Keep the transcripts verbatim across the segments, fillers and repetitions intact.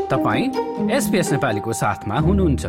तपाईं एसपीएस नेपालीको साथमा हुनुहुन्छ।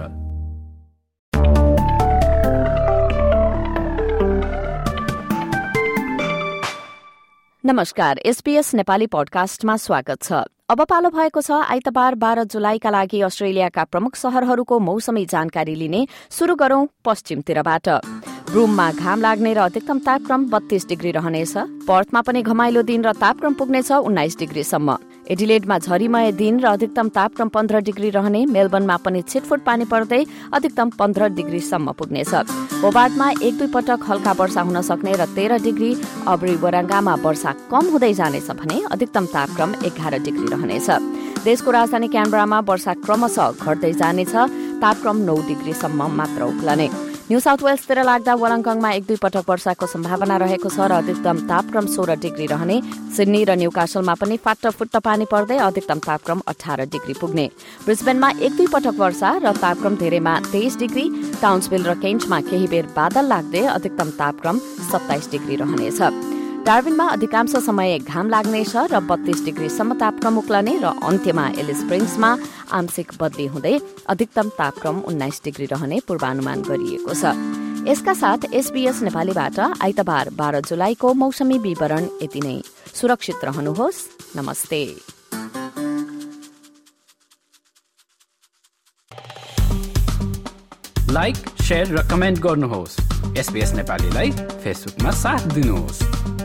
नमस्कार, एसपीएस नेपाली पोडकास्टमा स्वागत छ। अब पालो भएको छ आइतबार बाह्र जुलाईका लागि अस्ट्रेलियाका प्रमुख शहरहरूको मौसमी जानकारी लिने। शुरू गरौं पश्चिमतिरबाट। ब्रुममा घाम लाग्ने र अधिकतम तापक्रम बत्तीस डिग्री रहनेछ। पर्थमा पनि घमाइलो दिन र तापक्रम पुग्नेछ उन्नाइस डिग्रीसम्म। एडिलेडमा झरीमय दिन र अधिकतम तापक्रम पन्ध्र डिग्री रहने। मेलबर्नमा पनि छिटफुट पानी पर्दै अधिकतम पन्ध्र डिग्रीसम्म पुग्नेछ। होबार्टमा एक दुई पटक हल्का वर्षा हुन सक्ने र तेह्र डिग्री। अब्री वराङ्गामा वर्षा कम हुँदै जानेछ भने अधिकतम तापक्रम एघार डिग्री रहनेछ। देशको राजधानी क्यानबरामा वर्षा क्रमशः घट्दै जानेछ। तापक्रम नौ डिग्रीसम्म मात्र उक्लने। न्यू साउथ वेल्सतिर लाग्दा वलङ्गङमा एक दुई पटक वर्षाको सम्भावना रहेको छ र अधिकतम तापक्रम सोह्र डिग्री रहने। सिडनी र न्यूकासलमा पनि फाट्टफुट्ट पानी पर्दै अधिकतम तापक्रम अठार डिग्री पुग्ने। ब्रिस्बेनमा एक दुई पटक वर्षा र तापक्रम धेरैमा तेइस डिग्री। टाउन्सभिल र केन्टमा केही बेर बादल लाग्दै अधिकतम तापक्रम सत्ताइस डिग्री रहनेछ। डार्विनमा अधिकांश समय घाम लाग्नेछ र बत्तीस डिग्रीसम्म तापक्रम उक्लने र अन्त्यमा एलिस स्प्रिङ्समा आंशिक बदली हुँदै अधिकतम तापक्रम उन्नाइस डिग्री रहने पूर्वानुमान गरिएको छ। यसका साथ एसबीएस नेपालीबाट आइतबार बाह्र जुलाईको मौसमी विवरण यति नै। सुरक्षित रहनुहोस्। नमस्ते। लाइक, शेयर र कमेन्ट गर्नुहोस्। एसबीएस नेपालीलाई फेसबुकमा साथ दिनुहोस्।